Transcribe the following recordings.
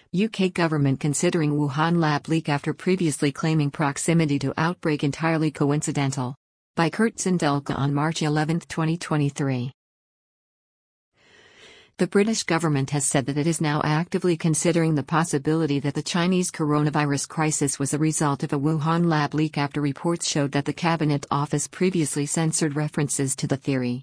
UK government considering Wuhan lab leak after previously claiming proximity to outbreak entirely coincidental. By Kurt Zindelka on March 11, 2023. The British government has said that it is now actively considering the possibility that the Chinese coronavirus crisis was a result of a Wuhan lab leak after reports showed that the Cabinet Office previously censored references to the theory.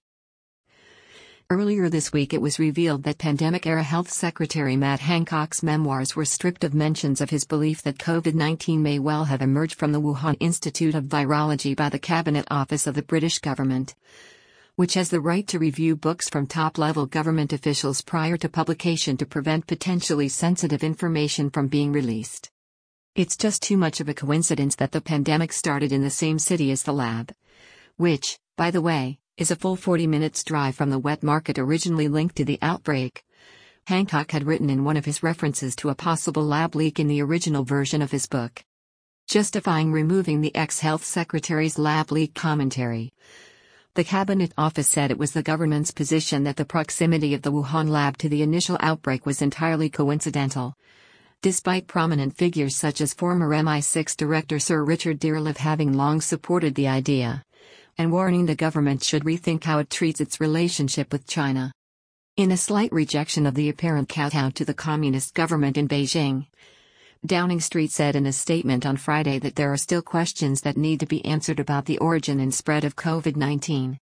Earlier this week it was revealed that pandemic-era Health Secretary Matt Hancock's memoirs were stripped of mentions of his belief that COVID-19 may well have emerged from the Wuhan Institute of Virology by the Cabinet Office of the British government, which has the right to review books from top-level government officials prior to publication to prevent potentially sensitive information from being released. It's just too much of a coincidence that the pandemic started in the same city as the lab, which, by the way, is a full 40 minutes drive from the wet market originally linked to the outbreak. Hancock had written in one of his references to a possible lab leak in the original version of his book, justifying removing the ex-health secretary's lab leak commentary. The Cabinet Office said it was the government's position that the proximity of the Wuhan lab to the initial outbreak was entirely coincidental, despite prominent figures such as former MI6 director Sir Richard Dearlove having long supported the idea, and warning the government should rethink how it treats its relationship with China. In a slight rejection of the apparent kowtow to the communist government in Beijing, Downing Street said in a statement on Friday that there are still questions that need to be answered about the origin and spread of COVID-19.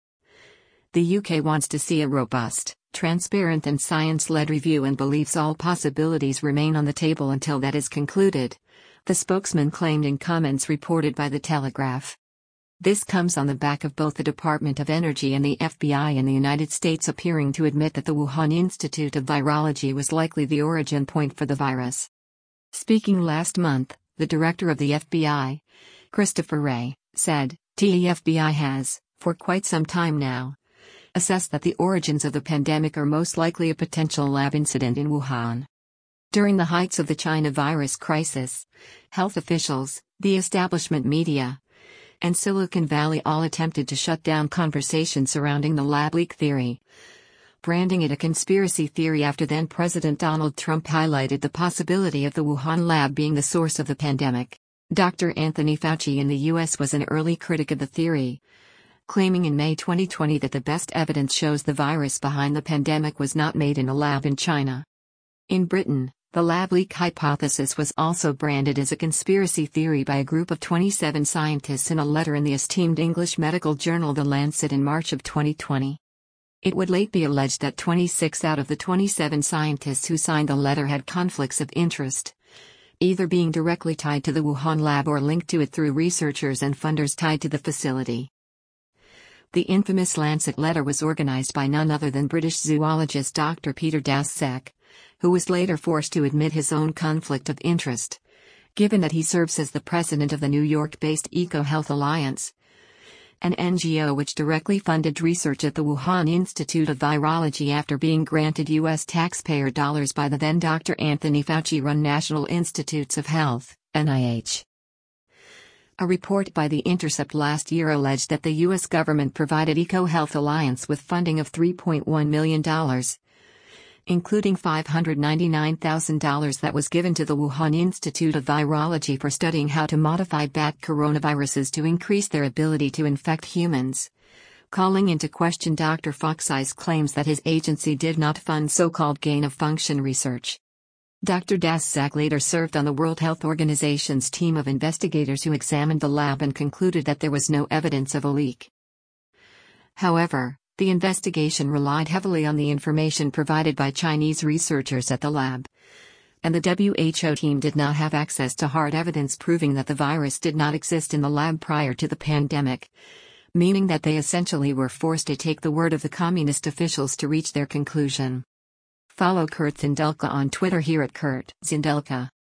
The UK wants to see a robust, transparent and science-led review and believes all possibilities remain on the table until that is concluded, the spokesman claimed in comments reported by The Telegraph. This comes on the back of both the Department of Energy and the FBI in the United States appearing to admit that the Wuhan Institute of Virology was likely the origin point for the virus. Speaking last month, the director of the FBI, Christopher Wray, said, "The FBI has, for quite some time now, assessed that the origins of the pandemic are most likely a potential lab incident in Wuhan." During the heights of the China virus crisis, health officials, the establishment media, and Silicon Valley all attempted to shut down conversation surrounding the lab leak theory, branding it a conspiracy theory after then-President Donald Trump highlighted the possibility of the Wuhan lab being the source of the pandemic. Dr. Anthony Fauci in the U.S. was an early critic of the theory, claiming in May 2020 that the best evidence shows the virus behind the pandemic was not made in a lab in China. In Britain, the lab leak hypothesis was also branded as a conspiracy theory by a group of 27 scientists in a letter in the esteemed English medical journal The Lancet in March of 2020. It would late be alleged that 26 out of the 27 scientists who signed the letter had conflicts of interest, either being directly tied to the Wuhan lab or linked to it through researchers and funders tied to the facility. The infamous Lancet letter was organized by none other than British zoologist Dr. Peter Daszak, who was later forced to admit his own conflict of interest, given that he serves as the president of the New York-based EcoHealth Alliance, an NGO which directly funded research at the Wuhan Institute of Virology after being granted U.S. taxpayer dollars by the then Dr. Anthony Fauci-run National Institutes of Health, NIH. A report by The Intercept last year alleged that the U.S. government provided EcoHealth Alliance with funding of $3.1 million, including $599,000 that was given to the Wuhan Institute of Virology for studying how to modify bat coronaviruses to increase their ability to infect humans, calling into question Dr. Fauci's claims that his agency did not fund so-called gain-of-function research. Dr. Daszak later served on the World Health Organization's team of investigators who examined the lab and concluded that there was no evidence of a leak. However, the investigation relied heavily on the information provided by Chinese researchers at the lab, and the WHO team did not have access to hard evidence proving that the virus did not exist in the lab prior to the pandemic, meaning that they essentially were forced to take the word of the communist officials to reach their conclusion. Follow Kurt Zindelka on Twitter here at Kurt Zindelka.